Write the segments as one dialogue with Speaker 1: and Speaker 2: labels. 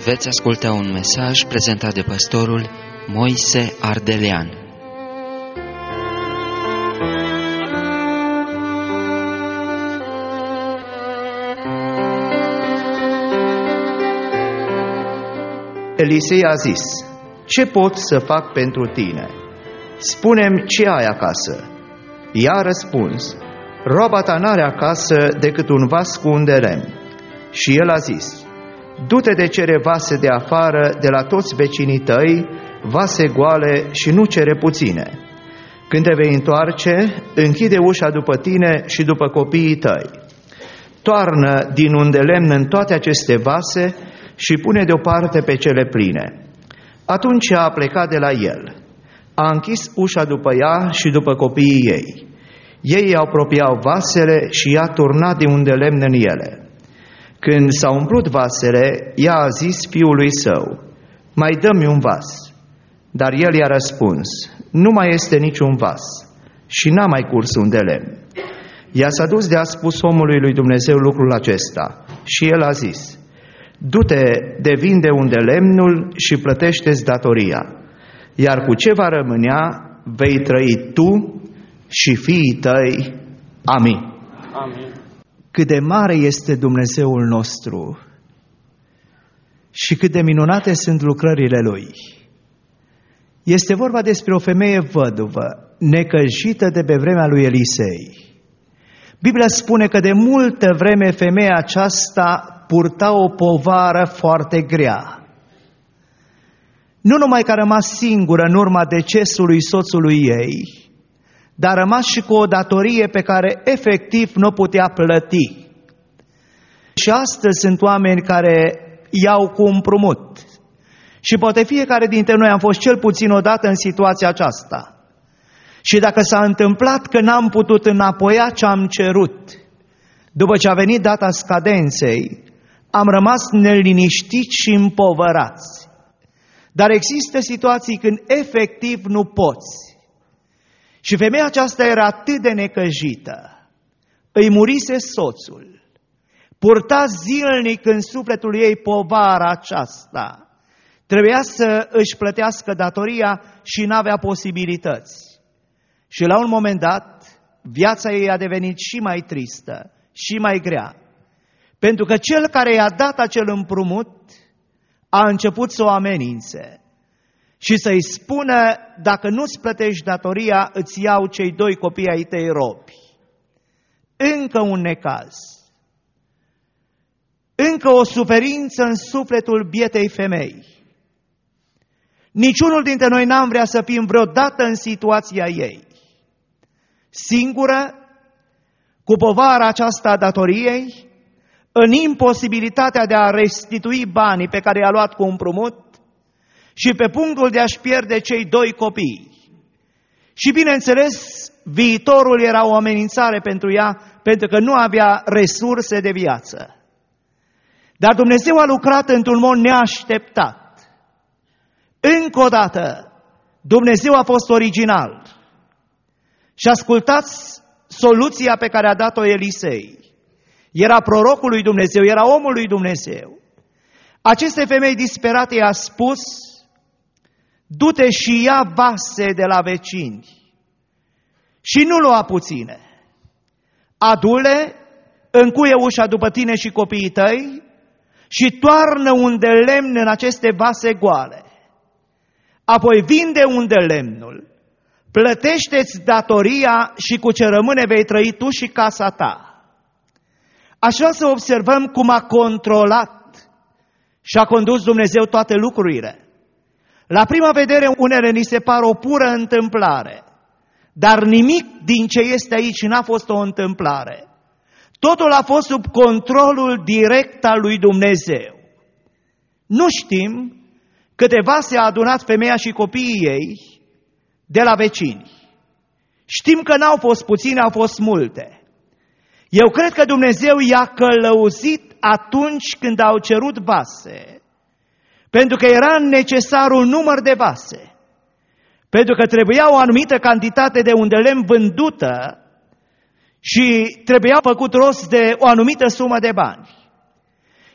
Speaker 1: Veți asculta un mesaj prezentat de pastorul Moise Ardelean.
Speaker 2: Elisei a zis: ce pot să fac pentru tine? Spune-mi ce ai acasă. Ea a răspuns: roaba ta n-are acasă decât un vas cu un de lemn. Și el a zis: du-te de cere vase de afară de la toți vecinii tăi, vase goale și nu cere puține. Când te vei întoarce, închide ușa după tine și după copiii tăi. Toarnă din un de lemn în toate aceste vase și pune deoparte pe cele pline. Atunci a plecat de la el. A închis ușa după ea și după copiii ei. Ei apropiau vasele și ea turna de un de lemn în ele. Când s-au umplut vasele, ea a zis fiului său: mai dă-mi un vas. Dar el i-a răspuns: nu mai este niciun vas. Și n-a mai curs un de lemn. Ea s-a dus de a spus omului lui Dumnezeu lucrul acesta. Și el a zis: du-te de vinde un de lemnul și plătește-ți datoria. Iar cu ce va rămânea, vei trăi tu și fiii tăi. Amin.
Speaker 3: Amin.
Speaker 2: Cât de mare este Dumnezeul nostru și cât de minunate sunt lucrările Lui. Este vorba despre o femeie văduvă, necăjită de pe vremea lui Elisei. Biblia spune că de multă vreme femeia aceasta purta o povară foarte grea. Nu numai că a rămas singură în urma decesului soțului ei, dar a rămas și cu o datorie pe care efectiv nu putea plăti. Și astăzi sunt oameni care iau cu împrumut. Și poate fiecare dintre noi am fost cel puțin odată în situația aceasta. Și dacă s-a întâmplat că n-am putut înapoia ce am cerut, după ce a venit data scadenței, am rămas neliniștiți și împovărați. Dar există situații când efectiv nu poți. Și femeia aceasta era atât de necăjită, îi murise soțul, purta zilnic în sufletul ei povara aceasta, trebuia să își plătească datoria și n-avea posibilități. Și la un moment dat, viața ei a devenit și mai tristă, și mai grea, pentru că cel care i-a dat acel împrumut a început să o amenințe și să-i spună: dacă nu-ți plătești datoria, îți iau cei 2 copii ai tăi robi. Încă un necaz. Încă o suferință în sufletul bietei femei. Niciunul dintre noi n-am vrea să fim vreodată în situația ei. Singură, cu povara aceasta a datoriei, în imposibilitatea de a restitui banii pe care i-a luat cu împrumut și pe punctul de a-și pierde cei 2 copii. Și bineînțeles, viitorul era o amenințare pentru ea, pentru că nu avea resurse de viață. Dar Dumnezeu a lucrat într-un mod neașteptat. Încă o dată, Dumnezeu a fost original. Și ascultați soluția pe care a dat-o Elisei. Era prorocul lui Dumnezeu, era omul lui Dumnezeu. Aceste femei disperate i-a spus: du-te și ia vase de la vecini și nu lua puține. Adu-le, încuie ușa după tine și copiii tăi și toarnă un de lemn în aceste vase goale. Apoi vinde un de lemnul, plătește-ți datoria și cu ce rămâne vei trăi tu și casa ta. Aș vrea să observăm cum a controlat și a condus Dumnezeu toate lucrurile. La prima vedere, unele ni se par o pură întâmplare, dar nimic din ce este aici n-a fost o întâmplare. Totul a fost sub controlul direct al lui Dumnezeu. Nu știm câte vase a adunat femeia și copiii ei de la vecini. Știm că n-au fost puține, au fost multe. Eu cred că Dumnezeu i-a călăuzit atunci când au cerut vase, pentru că era necesar un număr de vase, pentru că trebuia o anumită cantitate de un de lemn vândută și trebuia făcut rost de o anumită sumă de bani.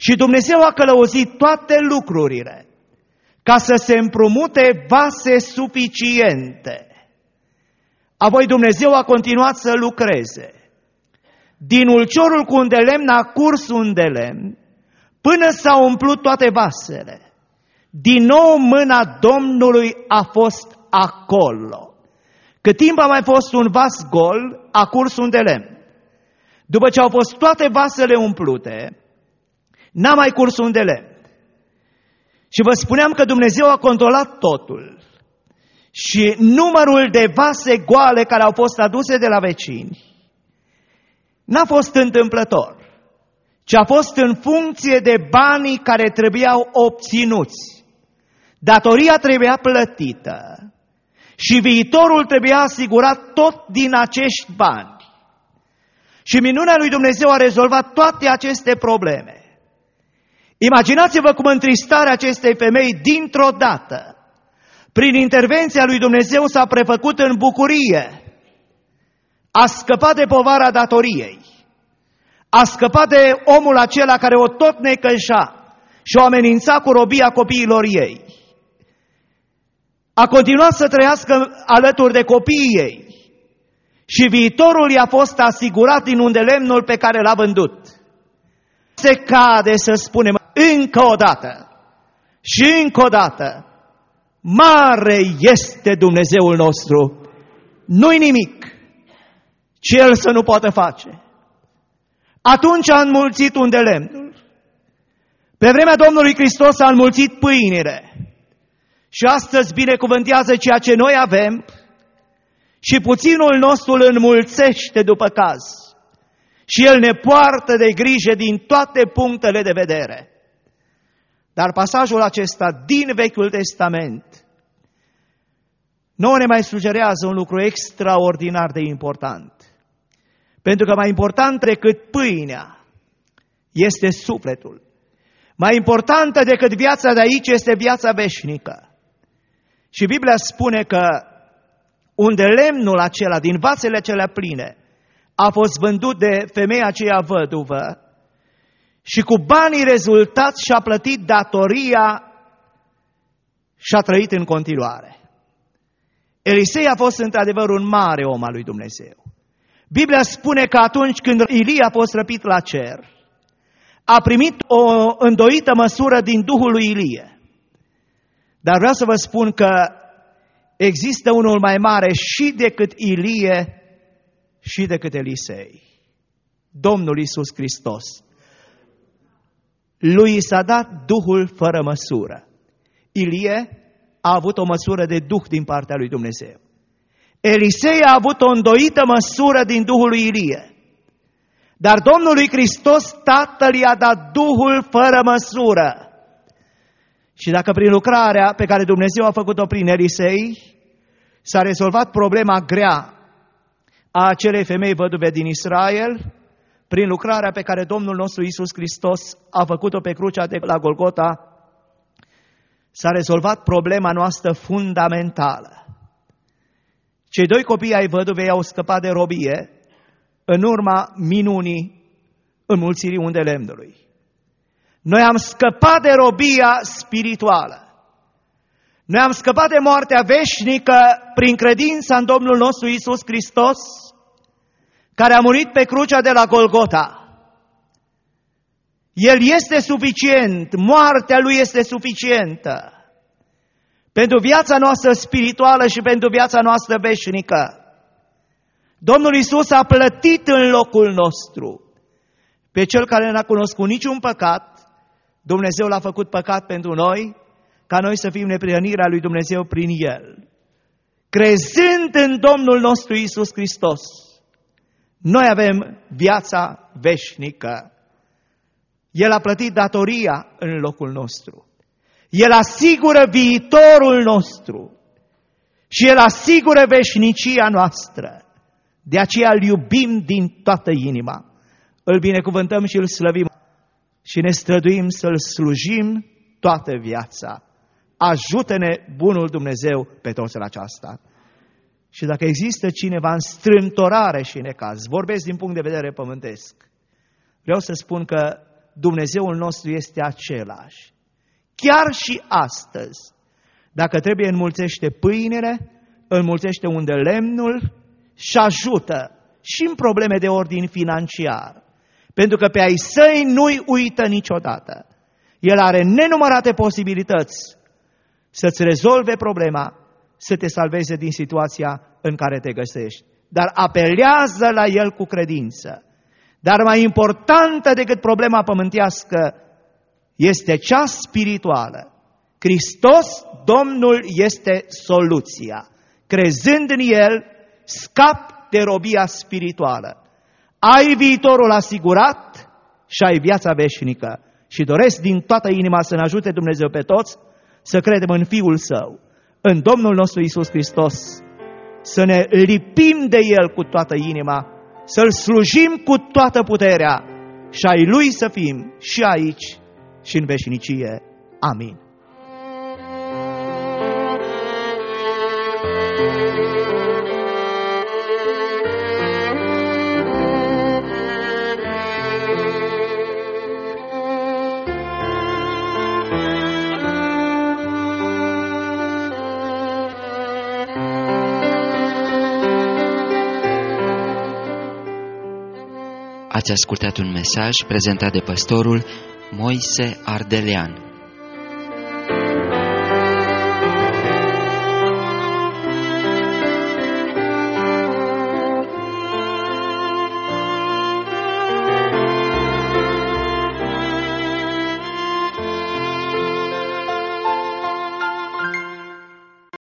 Speaker 2: Și Dumnezeu a călăuzit toate lucrurile ca să se împrumute vase suficiente. Apoi Dumnezeu a continuat să lucreze. Din ulciorul cu un de lemn a curs un de lemn, până s-au umplut toate vasele. Din nou mâna Domnului a fost acolo. Cât timp a mai fost un vas gol, a curs un de lemn. După ce au fost toate vasele umplute, n-a mai curs un de lemn. Și vă spuneam că Dumnezeu a controlat totul. Și numărul de vase goale care au fost aduse de la vecini n-a fost întâmplător, ci a fost în funcție de banii care trebuiau obținuți. Datoria trebuia plătită și viitorul trebuia asigurat tot din acești bani. Și minunea lui Dumnezeu a rezolvat toate aceste probleme. Imaginați-vă cum întristarea acestei femei dintr-o dată, prin intervenția lui Dumnezeu, s-a prefăcut în bucurie. A scăpat de povara datoriei. A scăpat de omul acela care o tot necășa și o amenința cu robia copiilor ei. A continuat să trăiască alături de copiii ei. Și viitorul i-a fost asigurat din un de lemnul pe care l-a vândut. Se cade să spunem încă o dată și încă o dată: mare este Dumnezeul nostru, nu-i nimic ce El să nu poată face. Atunci a înmulțit un de lemnul. Pe vremea Domnului Hristos a înmulțit pâinile. Și astăzi binecuvântează ceea ce noi avem și puținul nostru îl înmulțește după caz. Și El ne poartă de grijă din toate punctele de vedere. Dar pasajul acesta din Vechiul Testament nouă ne mai sugerează un lucru extraordinar de important. Pentru că mai important decât pâinea este sufletul. Mai importantă decât viața de aici este viața veșnică. Și Biblia spune că unde lemnul acela, din vasele acelea pline, a fost vândut de femeia aceea văduvă și cu banii rezultați și-a plătit datoria și a trăit în continuare. Elisei a fost într-adevăr un mare om al lui Dumnezeu. Biblia spune că atunci când Ilie a fost răpit la cer, a primit o îndoită măsură din Duhul lui Ilie. Dar vreau să vă spun că există unul mai mare și decât Ilie și decât Elisei. Domnul Iisus Hristos. Lui s-a dat Duhul fără măsură. Ilie a avut o măsură de Duh din partea lui Dumnezeu. Elisei a avut o îndoită măsură din Duhul lui Ilie. Dar Domnului Hristos, Tatăl, i-a dat Duhul fără măsură. Și dacă prin lucrarea pe care Dumnezeu a făcut-o prin Elisei s-a rezolvat problema grea a acelei femei văduve din Israel, prin lucrarea pe care Domnul nostru Iisus Hristos a făcut-o pe crucea de la Golgota, s-a rezolvat problema noastră fundamentală. Cei doi copii ai văduvei au scăpat de robie în urma minunii înmulțirii unde lemnului. Noi am scăpat de robia spirituală. Noi am scăpat de moartea veșnică prin credința în Domnul nostru Iisus Hristos, care a murit pe crucea de la Golgota. El este suficient, moartea Lui este suficientă pentru viața noastră spirituală și pentru viața noastră veșnică. Domnul Iisus a plătit în locul nostru. Pe Cel care n-a cunoscut niciun păcat, Dumnezeu l-a făcut păcat pentru noi, ca noi să fim neprihănirea lui Dumnezeu prin El. Crezând în Domnul nostru Iisus Hristos, noi avem viața veșnică. El a plătit datoria în locul nostru. El asigură viitorul nostru și El asigură veșnicia noastră. De aceea îl iubim din toată inima. Îl binecuvântăm și îl slăvim și ne străduim să-L slujim toată viața. Ajută-ne bunul Dumnezeu pe toți la aceasta. Și dacă există cineva în strâmtorare și necaz, vorbesc din punct de vedere pământesc, vreau să spun că Dumnezeul nostru este același. Chiar și astăzi, dacă trebuie înmulțește pâinile, înmulțește unde lemnul și ajută și în probleme de ordin financiar. Pentru că pe ai săi nu-i uită niciodată. El are nenumărate posibilități să-ți rezolve problema, să te salveze din situația în care te găsești. Dar apelează la El cu credință. Dar mai importantă decât problema pământească este cea spirituală. Hristos, Domnul, este soluția. Crezând în El, scapi de robia spirituală. Ai viitorul asigurat și ai viața veșnică. Și doresc din toată inima să ne ajute Dumnezeu pe toți să credem în Fiul Său, în Domnul nostru Iisus Hristos, să ne lipim de El cu toată inima, să-L slujim cu toată puterea și ai Lui să fim și aici și în veșnicie. Amin.
Speaker 1: Ați ascultat un mesaj prezentat de pastorul Moise Ardelean.